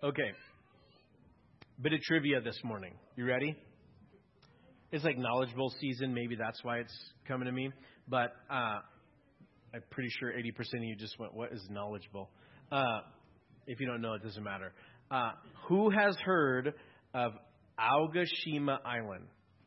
Okay. Bit of trivia this morning. You ready? It's like Knowledge Bowl season. Maybe that's why it's coming to me. But I'm pretty sure 80% of you just went, what is Knowledge Bowl? If you don't know, it doesn't matter. Who has heard of Aogashima Island?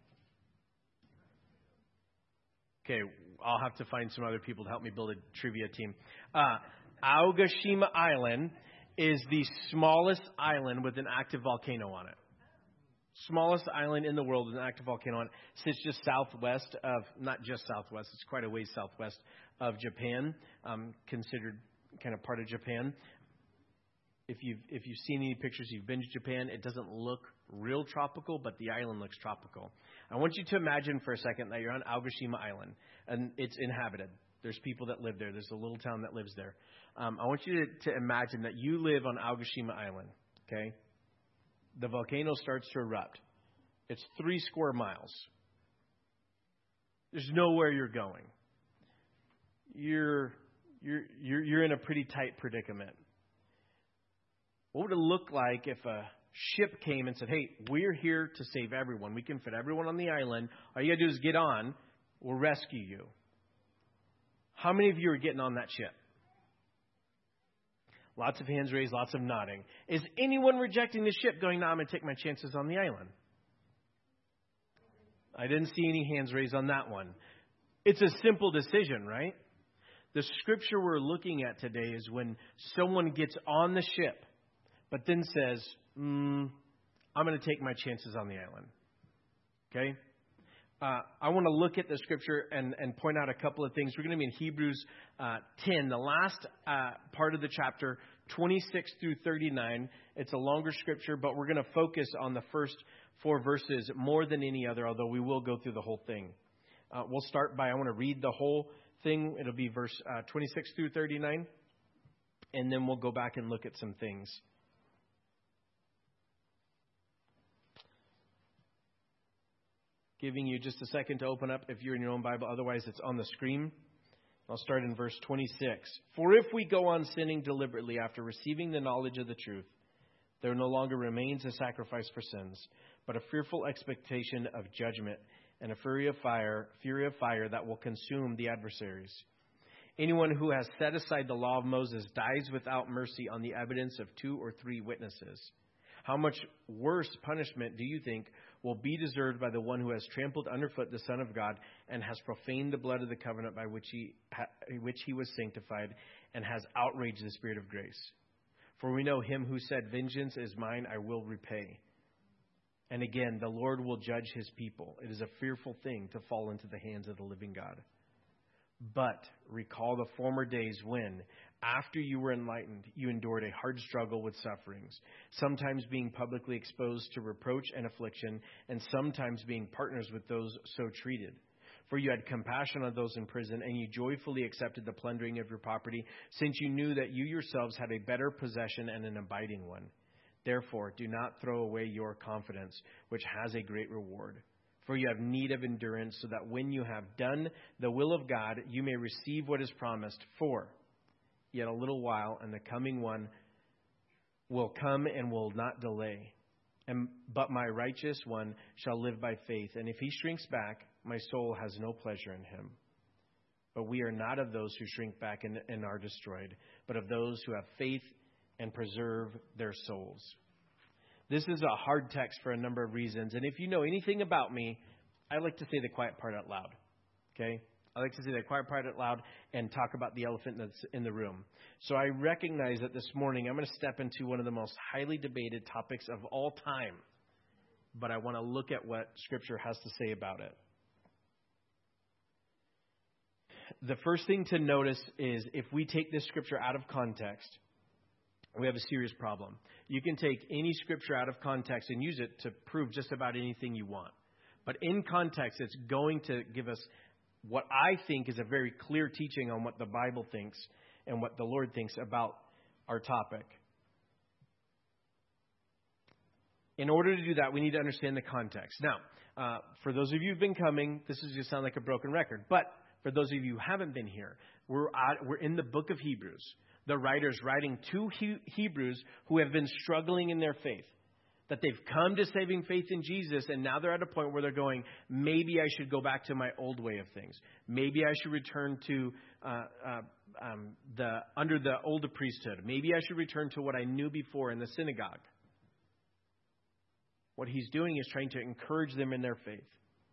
Okay, I'll have to find some other people to help me build a trivia team. Aogashima Island is the smallest island with an active volcano on it. Smallest island in the world with an active volcano on it. Sits just southwest of, not just southwest, it's quite a ways southwest of Japan, considered kind of part of Japan. If you've seen any pictures, you've been to Japan, it doesn't look real tropical, but the island looks tropical. I want you to imagine for a second that you're on Aogashima Island, and it's inhabited. There's people that live there. There's a little town that lives there. I want you to imagine that you live on Aogashima Island, okay? The volcano starts to erupt. It's 3 square miles. There's nowhere you're going. You're in a pretty tight predicament. What would it look like if a ship came and said, hey, we're here to save everyone. We can fit everyone on the island. All you got to do is get on. We'll rescue you. How many of you are getting on that ship? Lots of hands raised, lots of nodding. Is anyone rejecting the ship going, no, I'm going to take my chances on the island? I didn't see any hands raised on that one. It's a simple decision, right? The scripture we're looking at today is when someone gets on the ship, but then says, I'm going to take my chances on the island. Okay? I want to look at the scripture and point out a couple of things. We're going to be in Hebrews 10, the last part of the chapter, 26 through 39. It's a longer scripture, but we're going to focus on the first 4 verses more than any other, although we will go through the whole thing. We'll start by, I want to read the whole thing. It'll be verse 26 through 39, and then we'll go back and look at some things. Giving you just a second to open up if you're in your own Bible. Otherwise, it's on the screen. I'll start in verse 26. For if we go on sinning deliberately after receiving the knowledge of the truth, there no longer remains a sacrifice for sins, but a fearful expectation of judgment and a fury of fire that will consume the adversaries. Anyone who has set aside the law of Moses dies without mercy on the evidence of 2 or 3 witnesses. How much worse punishment do you think will be deserved by the one who has trampled underfoot the Son of God and has profaned the blood of the covenant by which he was sanctified and has outraged the Spirit of grace? For we know him who said, vengeance is mine, I will repay. And again, the Lord will judge his people. It is a fearful thing to fall into the hands of the living God. But recall the former days when, after you were enlightened, you endured a hard struggle with sufferings, sometimes being publicly exposed to reproach and affliction, and sometimes being partners with those so treated. For you had compassion on those in prison, and you joyfully accepted the plundering of your property, since you knew that you yourselves had a better possession and an abiding one. Therefore, do not throw away your confidence, which has a great reward. For you have need of endurance, so that when you have done the will of God, you may receive what is promised. For yet a little while, and the coming one will come and will not delay. But my righteous one shall live by faith. And if he shrinks back, my soul has no pleasure in him. But we are not of those who shrink back and are destroyed, but of those who have faith and preserve their souls. This is a hard text for a number of reasons. And if you know anything about me, I like to say the quiet part out loud. Okay? I like to say the quiet part out loud and talk about the elephant that's in the room. So I recognize that this morning I'm going to step into one of the most highly debated topics of all time. But I want to look at what Scripture has to say about it. The first thing to notice is if we take this Scripture out of context, we have a serious problem. You can take any Scripture out of context and use it to prove just about anything you want. But in context, it's going to give us what I think is a very clear teaching on what the Bible thinks and what the Lord thinks about our topic. In order to do that, we need to understand the context. Now, for those of you who've been coming, this is going to sound like a broken record. But for those of you who haven't been here, we're in the book of Hebrews. The writer's writing to Hebrews who have been struggling in their faith. That they've come to saving faith in Jesus, and now they're at a point where they're going, maybe I should go back to my old way of things. Maybe I should return to under the older priesthood. Maybe I should return to what I knew before in the synagogue. What he's doing is trying to encourage them in their faith.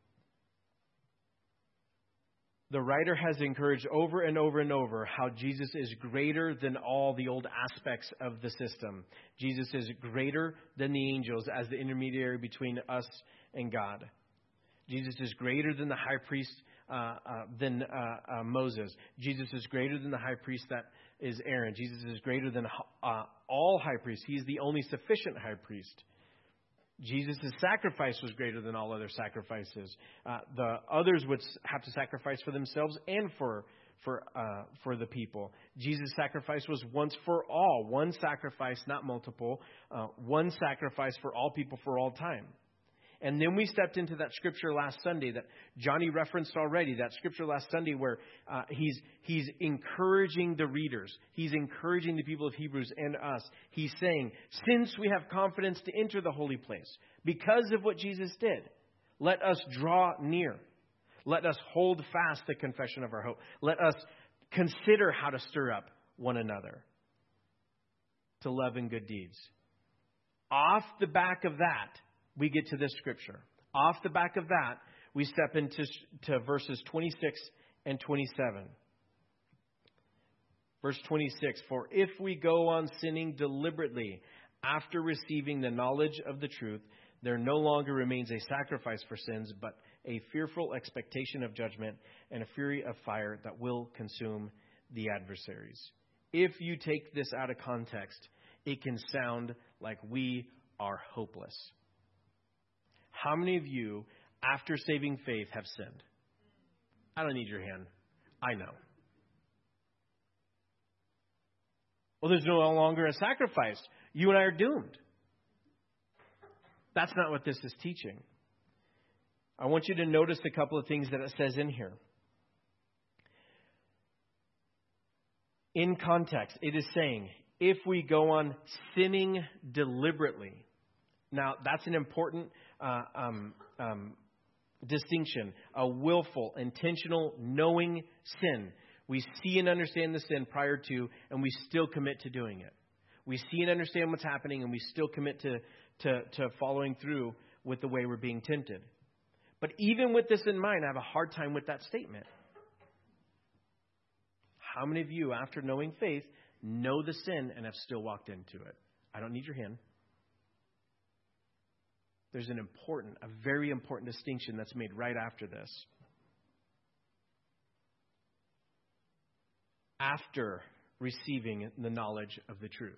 The writer has encouraged over and over and over how Jesus is greater than all the old aspects of the system. Jesus is greater than the angels as the intermediary between us and God. Jesus is greater than the high priest, than Moses. Jesus is greater than the high priest that is Aaron. Jesus is greater than all high priests. He is the only sufficient high priest. Jesus' sacrifice was greater than all other sacrifices. The others would have to sacrifice for themselves and for the people. Jesus' sacrifice was once for all. One sacrifice, not multiple. One sacrifice for all people for all time. And then we stepped into that scripture last Sunday that Johnny referenced already, that scripture last Sunday where he's encouraging the readers. He's encouraging the people of Hebrews and us. He's saying, since we have confidence to enter the holy place because of what Jesus did, let us draw near. Let us hold fast the confession of our hope. Let us consider how to stir up one another to love and good deeds. Off the back of that, we get to this scripture. Off the back of that, we step into verses 26 and 27. Verse 26, for if we go on sinning deliberately after receiving the knowledge of the truth, there no longer remains a sacrifice for sins, but a fearful expectation of judgment and a fury of fire that will consume the adversaries. If you take this out of context, it can sound like we are hopeless. How many of you, after saving faith, have sinned? I don't need your hand. I know. Well, there's no longer a sacrifice. You and I are doomed. That's not what this is teaching. I want you to notice a couple of things that it says in here. In context, it is saying, if we go on sinning deliberately. Now, that's an important distinction. A willful, intentional, knowing sin. We see and understand the sin prior to, and we still commit to doing it. We see and understand what's happening, and we still commit to following through with the way we're being tempted. But even with this in mind, I have a hard time with that statement. How many of you, after knowing faith, know the sin and have still walked into it? I don't need your hand. There's a very important distinction that's made right after this. After receiving the knowledge of the truth.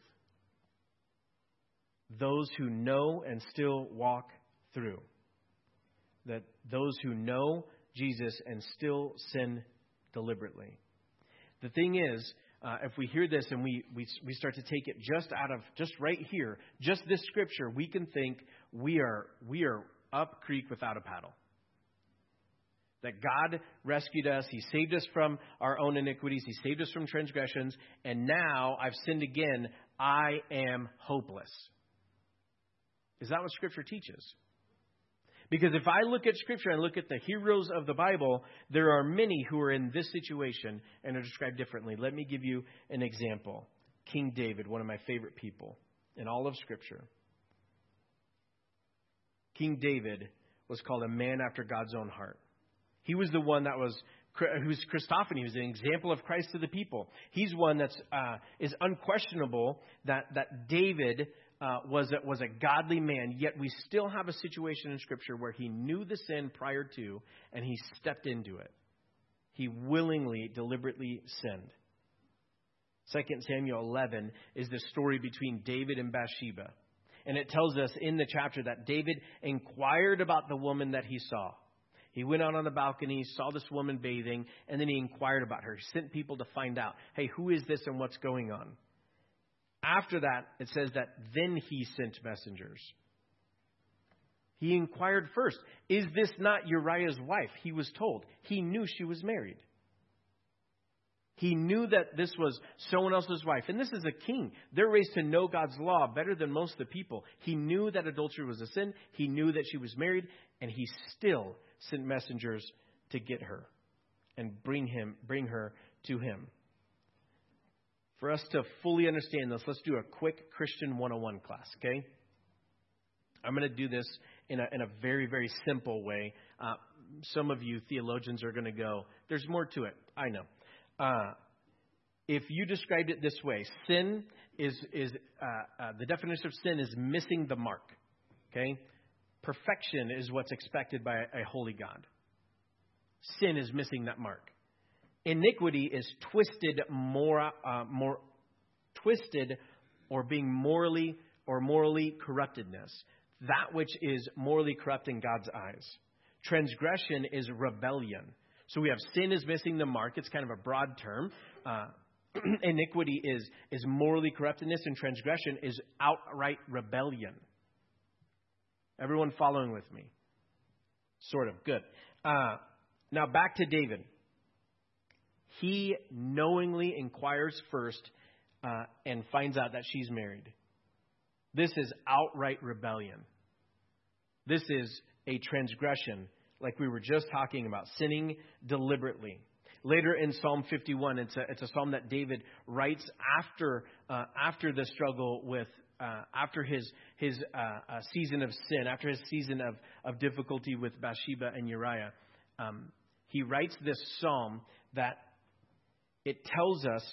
Those who know and still walk through. That those who know Jesus and still sin deliberately. The thing is, if we hear this and we start to take it just right here, just this scripture, we can think we are up creek without a paddle. That God rescued us. He saved us from our own iniquities. He saved us from transgressions. And now I've sinned again. I am hopeless. Is that what Scripture teaches? Because if I look at Scripture and look at the heroes of the Bible, there are many who are in this situation and are described differently. Let me give you an example. King David, one of my favorite people in all of Scripture. King David was called a man after God's own heart. He was the one who's Christophany. He was an example of Christ to the people. He's one that is unquestionable that David was a godly man, yet we still have a situation in Scripture where he knew the sin prior to, and he stepped into it. He willingly, deliberately sinned. 2 Samuel 11 is the story between David and Bathsheba. And it tells us in the chapter that David inquired about the woman that he saw. He went out on the balcony, saw this woman bathing, and then he inquired about her. He sent people to find out, hey, who is this and what's going on? After that, it says that then he sent messengers. He inquired first, is this not Uriah's wife? He was told. He knew she was married. He knew that this was someone else's wife. And this is a king. They're raised to know God's law better than most of the people. He knew that adultery was a sin. He knew that she was married. And he still sent messengers to get her and bring her to him. For us to fully understand this, let's do a quick Christian 101 class, okay? I'm going to do this in a very, very simple way. Some of you theologians are going to go, there's more to it. I know. If you described it this way, sin is the definition of sin is missing the mark. Okay? Perfection is what's expected by a holy God. Sin is missing that mark. Iniquity is twisted twisted or being morally corruptedness. That which is morally corrupt in God's eyes. Transgression is rebellion. So we have sin is missing the mark. It's kind of a broad term. Iniquity is morally corruptedness, and transgression is outright rebellion. Everyone following with me? Sort of. Good. Now back to David. He knowingly inquires first and finds out that she's married. This is outright rebellion. This is a transgression, like we were just talking about, sinning deliberately. Later in Psalm 51, it's a psalm that David writes after the struggle with, after his season of sin, after his season of difficulty with Bathsheba and Uriah. He writes this psalm that it tells us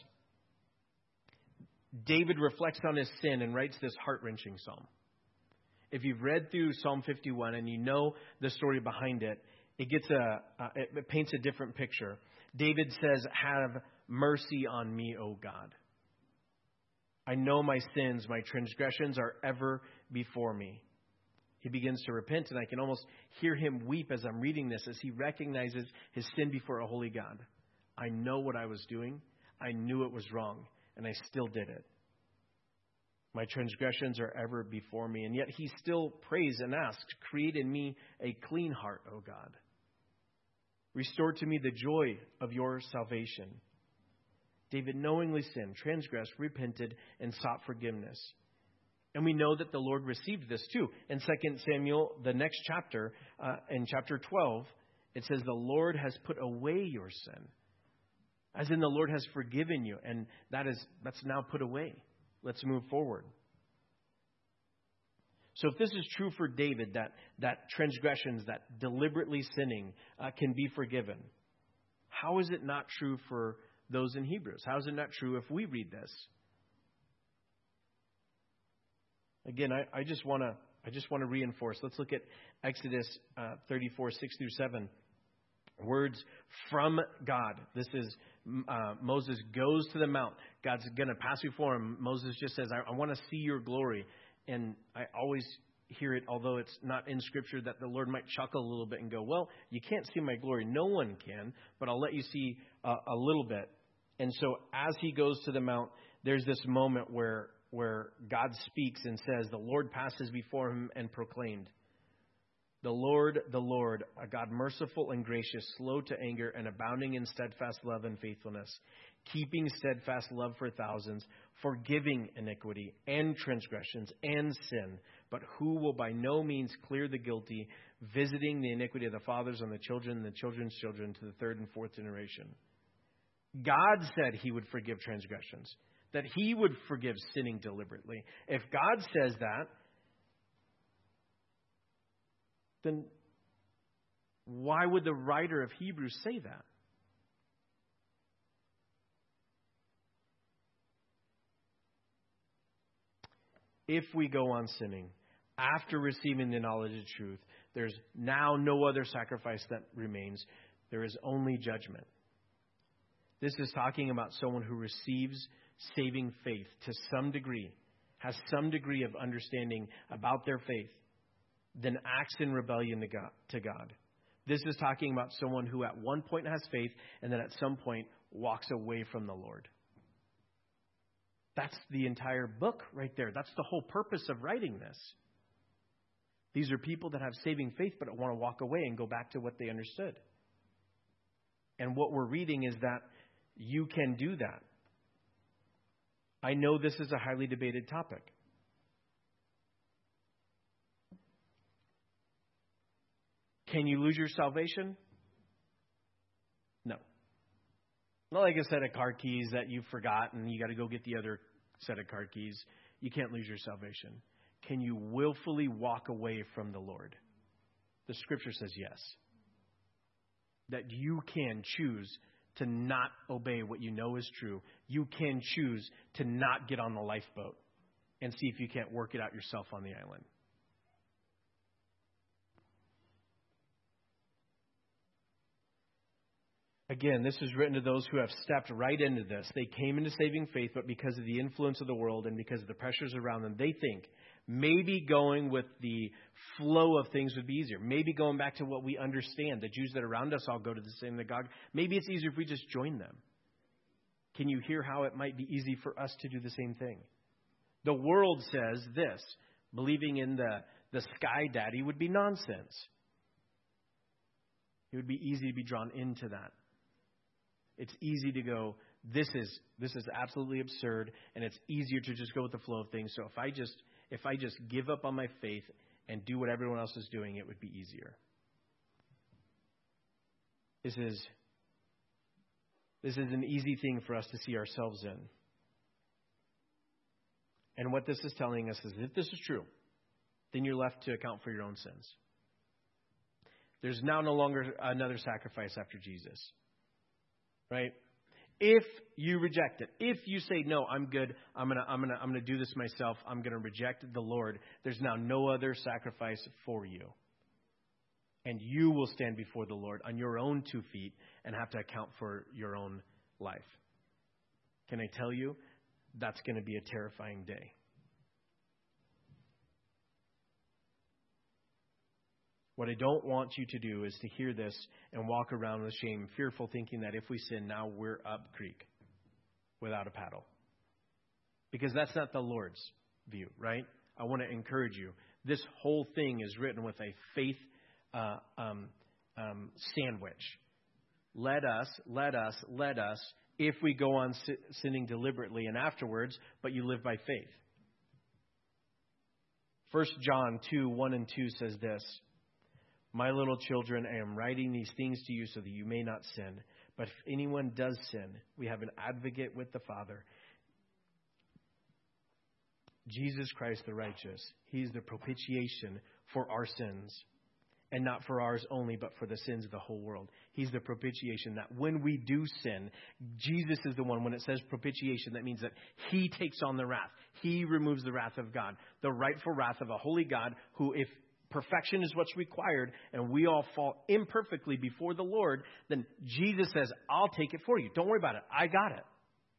David reflects on his sin and writes this heart-wrenching psalm. If you've read through Psalm 51 and you know the story behind it, it paints a different picture. David says, "Have mercy on me, O God. I know my sins, my transgressions are ever before me." He begins to repent, and I can almost hear him weep as I'm reading this, as he recognizes his sin before a holy God. I know what I was doing. I knew it was wrong, and I still did it. My transgressions are ever before me. And yet he still prays and asks, "Create in me a clean heart, O God. Restore to me the joy of your salvation." David knowingly sinned, transgressed, repented, and sought forgiveness. And we know that the Lord received this too. In 2 Samuel, the next chapter, in chapter 12, it says, "The Lord has put away your sin." As in, the Lord has forgiven you, and that's now put away. Let's move forward. So if this is true for David, that transgressions, that deliberately sinning can be forgiven, how is it not true for those in Hebrews? How is it not true if we read this? Again, I just want to reinforce. Let's look at Exodus 34, 6 through 7. Words from God. This is Moses goes to the mount. God's going to pass before him. Moses just says, I want to see your glory. And I always hear it, although it's not in Scripture, that the Lord might chuckle a little bit and go, "Well, you can't see my glory. No one can, but I'll let you see a little bit." And so as he goes to the mount, there's this moment where God speaks and says, "The Lord passes before him and proclaimed, the Lord, a God merciful and gracious, slow to anger and abounding in steadfast love and faithfulness, keeping steadfast love for thousands, forgiving iniquity and transgressions and sin, but who will by no means clear the guilty, visiting the iniquity of the fathers on the children and the children's children to the third and fourth generation." God said he would forgive transgressions, that he would forgive sinning deliberately. If God says that, then why would the writer of Hebrews say that? If we go on sinning after receiving the knowledge of truth, there's now no other sacrifice that remains. There is only judgment. This is talking about someone who receives saving faith to some degree, has some degree of understanding about their faith, then acts in rebellion to God. This is talking about someone who at one point has faith and then at some point walks away from the Lord. That's the entire book right there. That's the whole purpose of writing this. These are people that have saving faith but want to walk away and go back to what they understood. And what we're reading is that you can do that. I know this is a highly debated topic. Can you lose your salvation? No. Not like a set of car keys that you forgot and you got to go get the other set of car keys. You can't lose your salvation. Can you willfully walk away from the Lord? The Scripture says yes. That you can choose to not obey what you know is true. You can choose to not get on the lifeboat and see if you can't work it out yourself on the island. Again, this is written to those who have stepped right into this. They came into saving faith, but because of the influence of the world and because of the pressures around them, they think maybe going with the flow of things would be easier. Maybe going back to what we understand. The Jews that are around us all go to the synagogue. Maybe it's easier if we just join them. Can you hear how it might be easy for us to do the same thing? The world says this. Believing in the sky daddy would be nonsense. It would be easy to be drawn into that. It's easy to go, this is absolutely absurd, and it's easier to just go with the flow of things. So if I just give up on my faith and do what everyone else is doing, it would be easier. This is an easy thing for us to see ourselves in. And what this is telling us is if this is true, then you're left to account for your own sins. There's now no longer another sacrifice after Jesus. Right? If you reject it, if you say, no, I'm good, I'm gonna do this myself, I'm gonna reject the Lord, there's now no other sacrifice for you. And you will stand before the Lord on your own 2 feet and have to account for your own life. Can I tell you, that's going to be a terrifying day. What I don't want you to do is to hear this and walk around with shame, fearful, thinking that if we sin, now we're up creek without a paddle. Because that's not the Lord's view, right? I want to encourage you. This whole thing is written with a faith sandwich. Let us, if we go on sinning deliberately and afterwards, but you live by faith. 1 John 2:1-2 says this. My little children, I am writing these things to you so that you may not sin. But if anyone does sin, we have an advocate with the Father, Jesus Christ the righteous. He's the propitiation for our sins. And not for ours only, but for the sins of the whole world. He's the propitiation that when we do sin, Jesus is the one. When it says propitiation, that means that He takes on the wrath. He removes the wrath of God. The rightful wrath of a holy God who, if perfection is what's required, and we all fall imperfectly before the Lord, then Jesus says, I'll take it for you. Don't worry about it. I got it.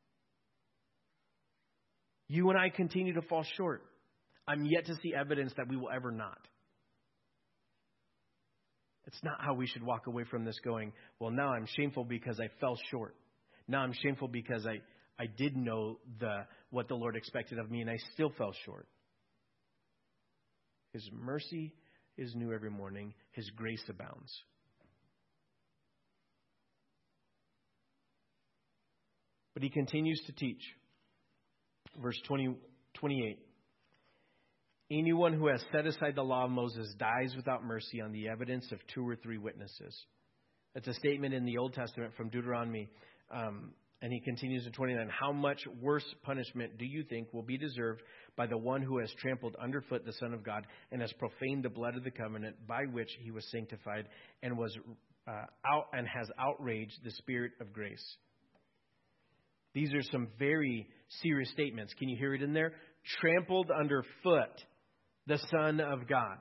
You and I continue to fall short. I'm yet to see evidence that we will ever not. It's not how we should walk away from this going, well, now I'm shameful because I fell short. Now I'm shameful because I did know what the Lord expected of me and I still fell short. His mercy is new every morning. His grace abounds. But He continues to teach. Verse 28. Anyone who has set aside the law of Moses dies without mercy on the evidence of 2 or 3 witnesses. That's a statement in the Old Testament from Deuteronomy. And he continues in 29. How much worse punishment do you think will be deserved by the one who has trampled underfoot the Son of God and has profaned the blood of the covenant by which He was sanctified and has outraged the Spirit of grace? These are some very serious statements. Can you hear it in there? Trampled underfoot the Son of God.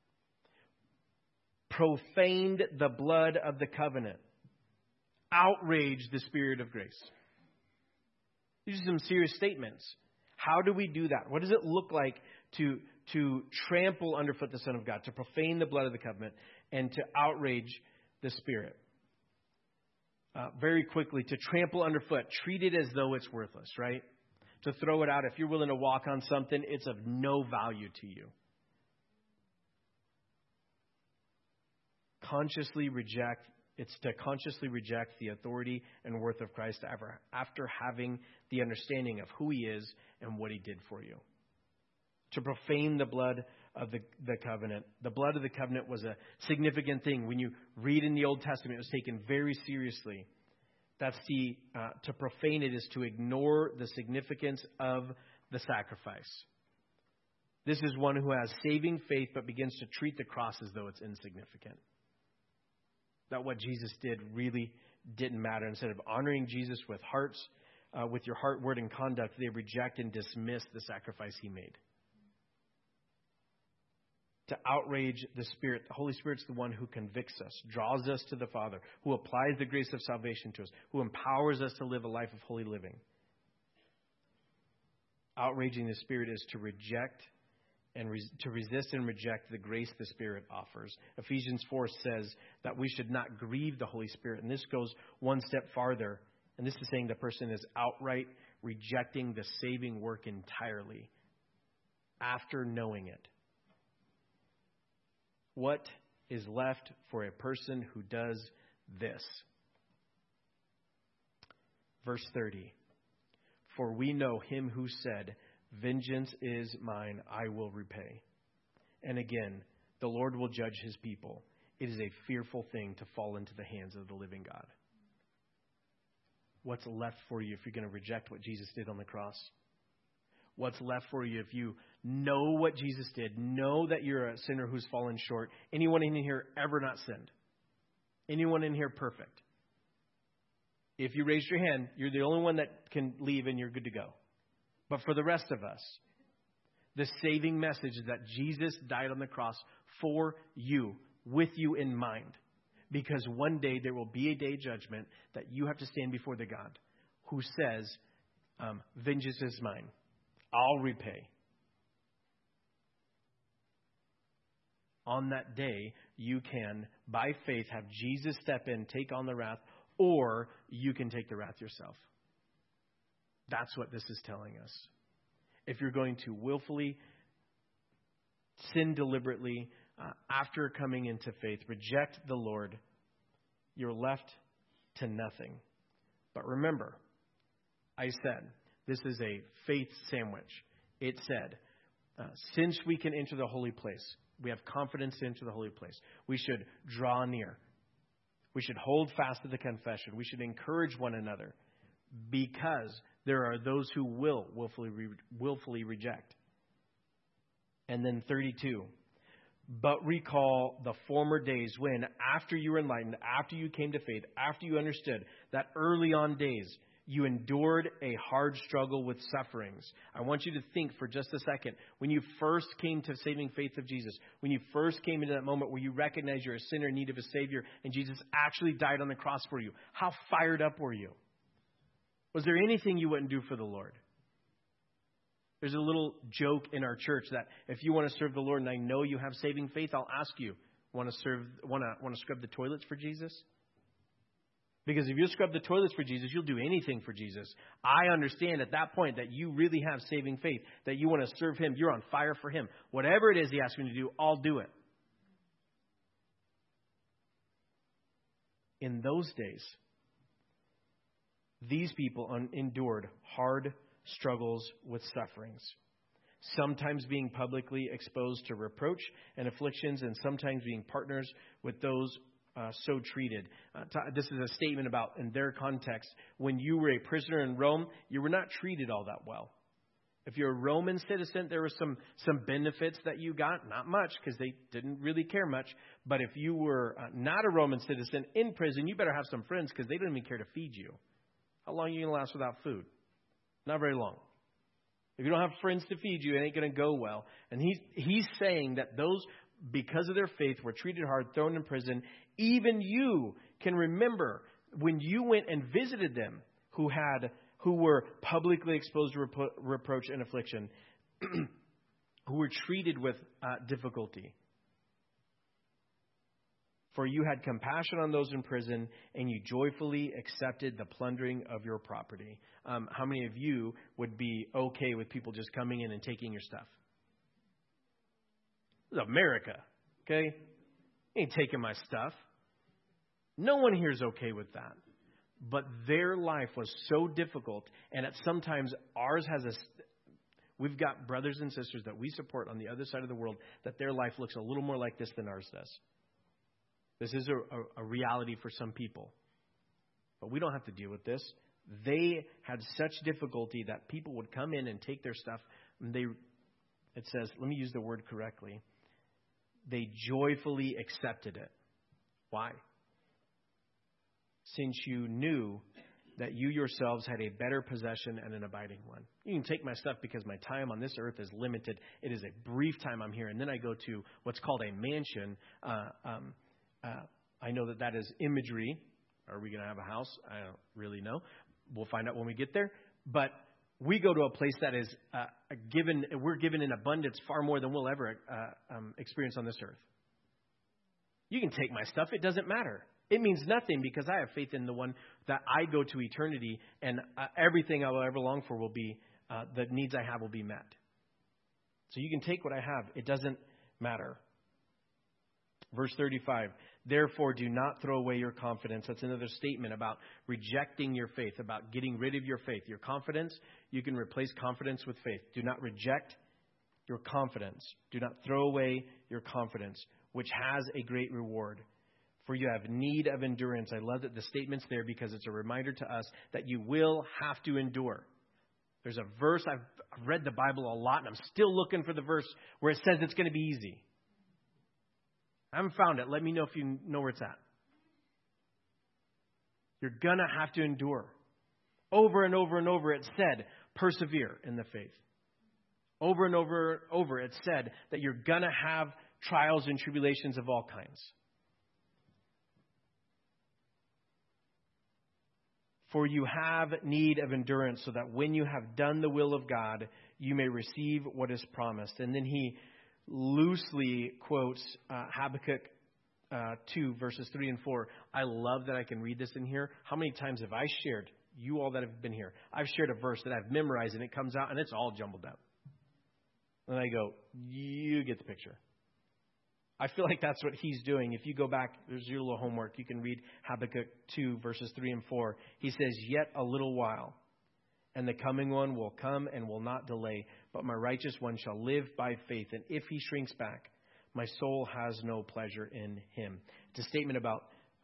Profaned the blood of the covenant. Outraged the Spirit of grace. These are some serious statements. How do we do that? What does it look like to trample underfoot the Son of God, to profane the blood of the covenant, and to outrage the Spirit? Very quickly, to trample underfoot, treat it as though it's worthless, right? To throw it out. If you're willing to walk on something, it's of no value to you. Consciously reject It's to consciously reject the authority and worth of Christ after having the understanding of who he is and what he did for you. To profane the blood of the covenant. The blood of the covenant was a significant thing. When you read in the Old Testament, it was taken very seriously. To profane it is to ignore the significance of the sacrifice. This is one who has saving faith but begins to treat the cross as though it's insignificant. That what Jesus did really didn't matter. Instead of honoring Jesus with your heart, word, and conduct, they reject and dismiss the sacrifice he made. To outrage the Spirit. The Holy Spirit's the one who convicts us, draws us to the Father, who applies the grace of salvation to us, who empowers us to live a life of holy living. Outraging the Spirit is to reject and to resist and reject the grace the Spirit offers. Ephesians 4 says that we should not grieve the Holy Spirit. And this goes one step farther. And this is saying the person is outright rejecting the saving work entirely after knowing it. What is left for a person who does this? Verse 30. For we know him who said, vengeance is mine, I will repay. And again, the Lord will judge his people. It is a fearful thing to fall into the hands of the living God. What's left for you if you're going to reject what Jesus did on the cross? What's left for you if you know what Jesus did, know that you're a sinner who's fallen short? Anyone in here ever not sinned? Anyone in here perfect? If you raised your hand, you're the only one that can leave and you're good to go. But for the rest of us, the saving message is that Jesus died on the cross for you, with you in mind. Because one day there will be a day of judgment that you have to stand before the God who says, vengeance is mine. I'll repay. On that day, you can, by faith, have Jesus step in, take on the wrath, or you can take the wrath yourself. That's what this is telling us. If you're going to willfully sin deliberately after coming into faith, reject the Lord, you're left to nothing. But remember, I said, this is a faith sandwich. It said, since we can enter the holy place, we have confidence to enter the holy place, we should draw near. We should hold fast to the confession. We should encourage one another because there are those who will willfully reject. And then 32. But recall the former days when, after you were enlightened, after you came to faith, after you understood that early on days, you endured a hard struggle with sufferings. I want you to think for just a second. When you first came to saving faith of Jesus, when you first came into that moment where you recognize you're a sinner in need of a Savior and Jesus actually died on the cross for you, how fired up were you? Was there anything you wouldn't do for the Lord? There's a little joke in our church that if you want to serve the Lord and I know you have saving faith, I'll ask you, want to scrub the toilets for Jesus? Because if you scrub the toilets for Jesus, you'll do anything for Jesus. I understand at that point that you really have saving faith, that you want to serve him. You're on fire for him. Whatever it is he asks me to do, I'll do it. In those days, these people endured hard struggles with sufferings, sometimes being publicly exposed to reproach and afflictions, and sometimes being partners with those so treated. This is a statement about, in their context, when you were a prisoner in Rome, you were not treated all that well. If you're a Roman citizen, there were some benefits that you got. Not much, because they didn't really care much. But if you were not a Roman citizen in prison, you better have some friends, because they don't even care to feed you. How long are you going to last without food? Not very long. If you don't have friends to feed you, it ain't going to go well. And he's saying that those, because of their faith, were treated hard, thrown in prison. Even you can remember when you went and visited them who were publicly exposed to reproach and affliction, who were treated with difficulty. For you had compassion on those in prison, and you joyfully accepted the plundering of your property. How many of you would be okay with people just coming in and taking your stuff? This is America, okay? You ain't taking my stuff. No one here is okay with that. But their life was so difficult, and at sometimes ours has we've got brothers and sisters that we support on the other side of the world that their life looks a little more like this than ours does. This is a reality for some people. But we don't have to deal with this. They had such difficulty that people would come in and take their stuff. And it says, let me use the word correctly. They joyfully accepted it. Why? Since you knew that you yourselves had a better possession and an abiding one. You can take my stuff because my time on this earth is limited. It is a brief time I'm here. And then I go to what's called a mansion. I know that is imagery. Are we going to have a house? I don't really know. We'll find out when we get there. But we go to a place that is we're given in abundance far more than we'll ever experience on this earth. You can take my stuff. It doesn't matter. It means nothing because I have faith in the one that I go to eternity, and everything I will ever long for will be, the needs I have will be met. So you can take what I have. It doesn't matter. Verse 35, therefore do not throw away your confidence. That's another statement about rejecting your faith, about getting rid of your faith. Your confidence, you can replace confidence with faith. Do not reject your confidence. Do not throw away your confidence, which has a great reward. For you have need of endurance. I love that the statement's there because it's a reminder to us that you will have to endure. There's a verse, I've read the Bible a lot, and I'm still looking for the verse where it says it's going to be easy. I haven't found it. Let me know if you know where it's at. You're going to have to endure. Over and over and over it said, persevere in the faith. Over and over it said that you're going to have trials and tribulations of all kinds. For you have need of endurance so that when you have done the will of God, you may receive what is promised. And then he loosely quotes Habakkuk 2, verses 3 and 4. I love that I can read this in here. How many times have I shared, you all that have been here, I've shared a verse that I've memorized and it comes out and it's all jumbled up. And I go, you get the picture. I feel like that's what he's doing. If you go back, there's your little homework. You can read Habakkuk 2, verses 3 and 4. He says, yet a little while, and the coming one will come and will not delay. But my righteous one shall live by faith. And if he shrinks back, my soul has no pleasure in him. It's a statement about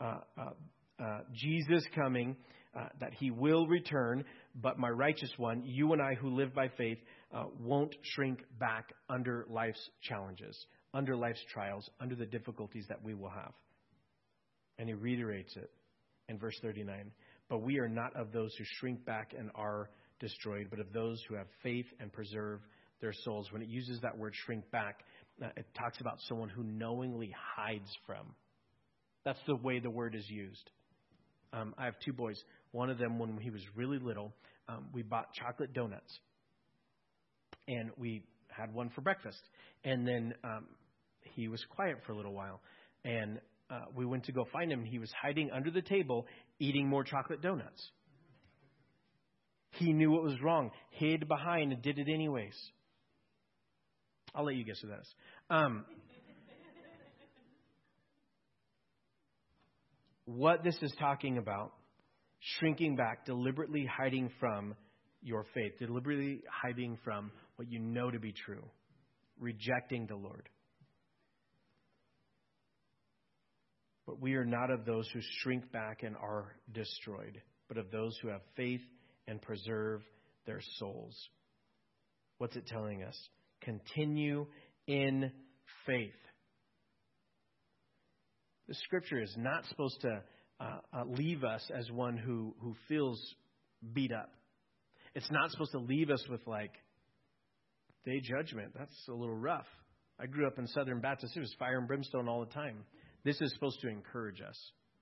Jesus coming, that he will return. But my righteous one, you and I who live by faith, won't shrink back under life's challenges, under life's trials, under the difficulties that we will have. And he reiterates it in verse 39. But we are not of those who shrink back and are destroyed, but of those who have faith and preserve their souls. When it uses that word shrink back, it talks about someone who knowingly hides from. That's the way the word is used. I have two boys. One of them, when he was really little, we bought chocolate donuts. And we had one for breakfast. And then he was quiet for a little while. And we went to go find him. He was hiding under the table, eating more chocolate donuts. He knew what was wrong, hid behind, and did it anyways. I'll let you guess who that is. What this is talking about, shrinking back, deliberately hiding from your faith, deliberately hiding from what you know to be true, rejecting the Lord. But we are not of those who shrink back and are destroyed, but of those who have faith and preserve their souls. What's it telling us? Continue in faith. The scripture is not supposed to leave us as one who feels beat up. It's not supposed to leave us with day judgment. That's a little rough. I grew up in Southern Baptist. It was fire and brimstone all the time. This is supposed to encourage us.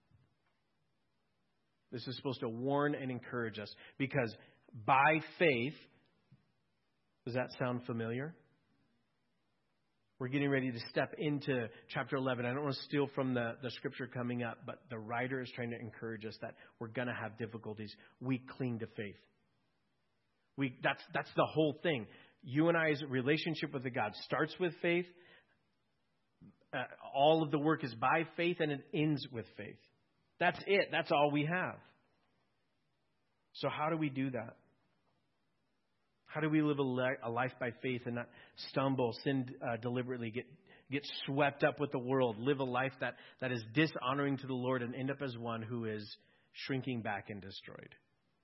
This is supposed to warn and encourage us. Because by faith, does that sound familiar? We're getting ready to step into chapter 11. I don't want to steal from the scripture coming up, but the writer is trying to encourage us that we're going to have difficulties. We cling to faith. That's the whole thing. You and I's relationship with the God starts with faith. All of the work is by faith, and it ends with faith. That's it. That's all we have. So how do we do that? How do we live a life by faith and not stumble, sin deliberately, get swept up with the world, live a life that is dishonoring to the Lord and end up as one who is shrinking back and destroyed?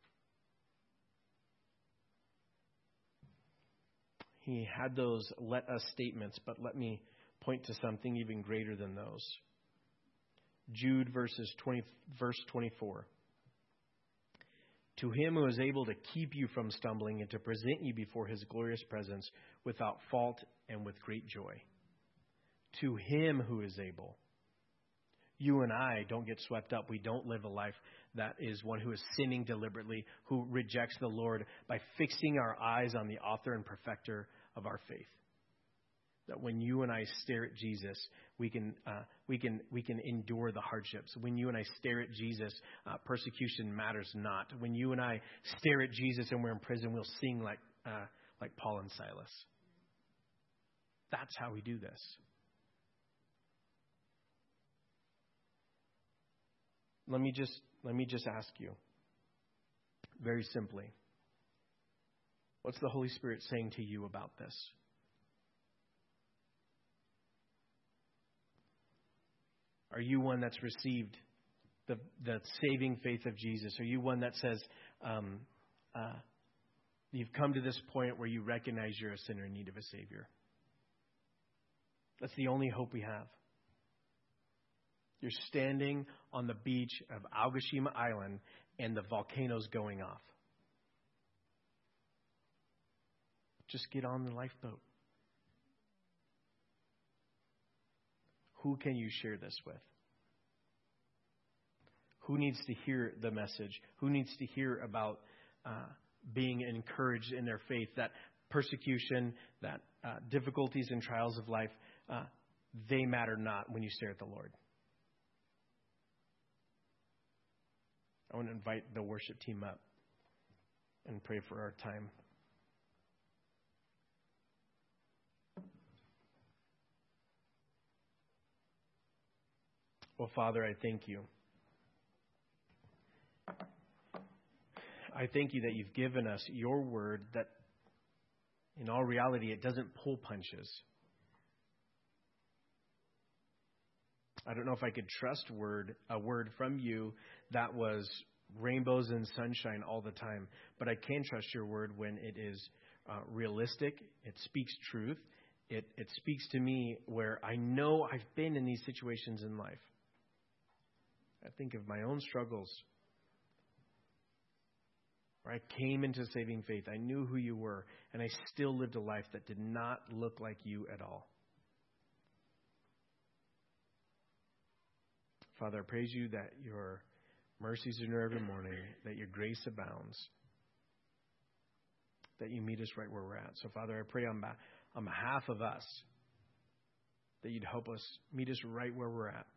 He had those let us statements, but let me point to something even greater than those. Jude verse 24. To him who is able to keep you from stumbling and to present you before his glorious presence without fault and with great joy. To him who is able. You and I don't get swept up. We don't live a life that is one who is sinning deliberately, who rejects the Lord by fixing our eyes on the author and perfecter of our faith. That when you and I stare at Jesus, we can endure the hardships. When you and I stare at Jesus, persecution matters not. When you and I stare at Jesus and we're in prison, we'll sing like Paul and Silas. That's how we do this. Let me just ask you, very simply, what's the Holy Spirit saying to you about this? Are you one that's received the saving faith of Jesus? Are you one that says you've come to this point where you recognize you're a sinner in need of a Savior? That's the only hope we have. You're standing on the beach of Aogashima Island and the volcano's going off. Just get on the lifeboat. Who can you share this with? Who needs to hear the message? Who needs to hear about being encouraged in their faith, that persecution, that difficulties and trials of life, they matter not when you stare at the Lord? I want to invite the worship team up and pray for our time. Well, Father, I thank you. I thank you that you've given us your word that, in all reality, it doesn't pull punches. I don't know if I could trust a word from you that was rainbows and sunshine all the time, but I can trust your word when it is realistic. It speaks truth. It speaks to me where I know I've been in these situations in life. I think of my own struggles where I came into saving faith. I knew who you were, and I still lived a life that did not look like you at all. Father, I praise you that your mercies are new every morning, that your grace abounds, that you meet us right where we're at. So, Father, I pray on behalf of us that you'd help us meet us right where we're at.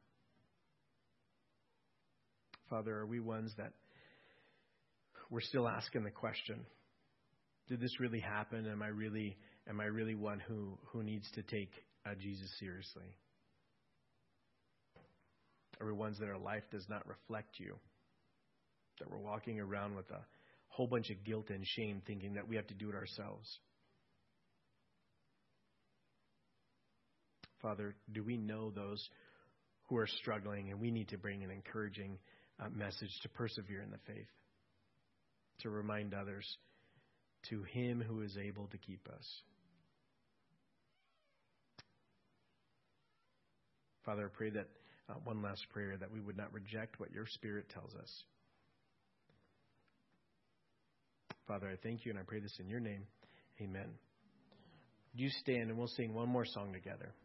Father, are we ones that we're still asking the question, did this really happen? Am I really one who needs to take Jesus seriously? Are we ones that our life does not reflect you? That we're walking around with a whole bunch of guilt and shame thinking that we have to do it ourselves? Father, do we know those who are struggling, and we need to bring an encouraging message to persevere in the faith, to remind others, to him who is able to keep us. Father, I pray that one last prayer, that we would not reject what your Spirit tells us. Father, I thank you, and I pray this in your name. Amen. Would you stand, and we'll sing one more song together.